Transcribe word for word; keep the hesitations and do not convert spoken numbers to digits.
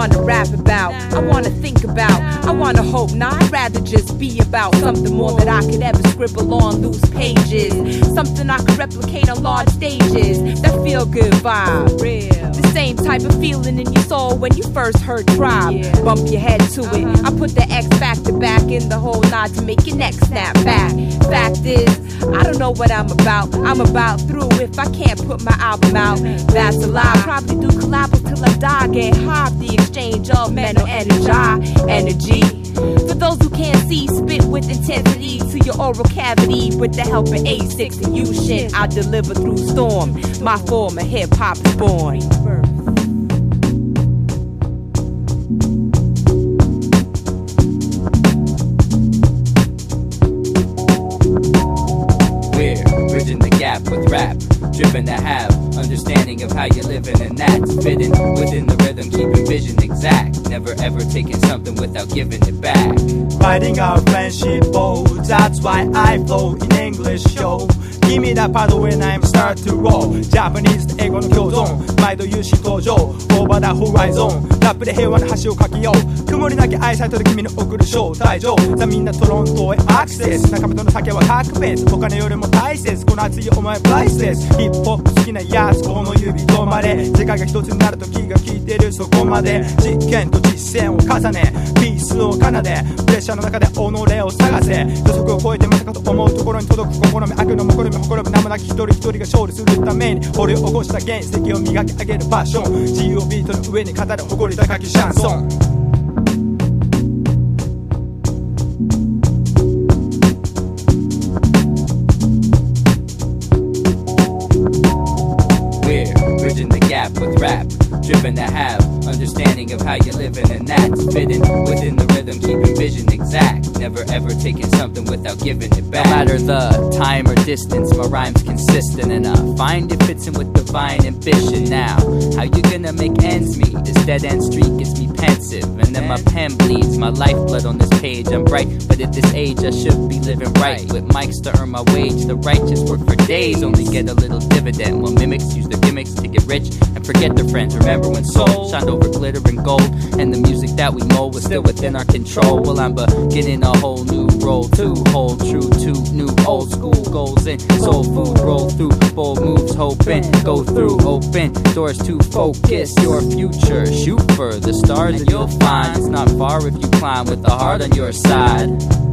wanna rap about, I wanna think about, I wanna hope. Nah, I'd rather just be about something more that I could ever scribble on loose pages. Something I could replicate on large stages. That feel good vibe. Real. The same type of feeling in your soul when you first heard Tribe. Yeah. Bump your head to uh-huh. it. I put the X factor back in the whole nod to make your neck snap back. Fact is, I don't know what I'm about. I'm about through if I can't put my album out. That's a lie. Probably do collabs till I die. Get high the exchange of mental energy. Energy. For those who can't see, spit with intensity to your oral cavity with the help of A six and you shit. I deliver through storm. My form of hip hop is born. We're bridging the gap with rap, driven to have understanding of how you're living, and that's fitting within the rhythm, keeping vision exact, never ever taking something without giving it back. Fighting our friendship, oh, that's why I flow in English, yo. Give me that paddle when I'm start to roll. Japanese と英語の共存、毎度有志登場。Over the horizon、ラップで平和の橋を架けよう。曇りなきアイサイトで君に送る招待状。さあみんなトロントへアクセス。仲間との酒は格別。お金よりも大切。この熱い思いはプライスレス。ヒップホップ好きなやつ、この指止まれ。世界が一つになると気が利いてるそこまで。実験と実践を重ね、ピースを奏で。プレッシャーの中で己を探せ。予測を超えてまさかと思うところに届く試み。悪のもころみほころび名もなき一人一人が勝利するために掘り起こした原石を磨き上げるパッション。自由をビートの上に語る誇り高きシャンソン。 We're bridging the gap with rap, driven to have understanding of how you're living, and that's fitting within the rhythm, keeping vision exact, never ever taking something without giving it back. No matter the time or distance, my rhyme's consistent enough. Find it fits in with divine ambition. Now, how you gonna make ends meet? This dead end street gets me pensive, and then my pen bleeds. My lifeblood on this page, I'm bright, but at this age I should be living right. With mics to earn my wage, the righteous work for days, only get a little dividend. While mimics use their gimmicks to get rich and forget their friends. Remember when soul shined over glitter and gold, and the music that we mold was still within our control. Well, I'm beginning a whole new role to hold true to new old school goals and soul food. Roll through bold moves, hoping go through open doors to focus your future. Shoot for the stars and you'll find it's not far if you climb with a heart on your side.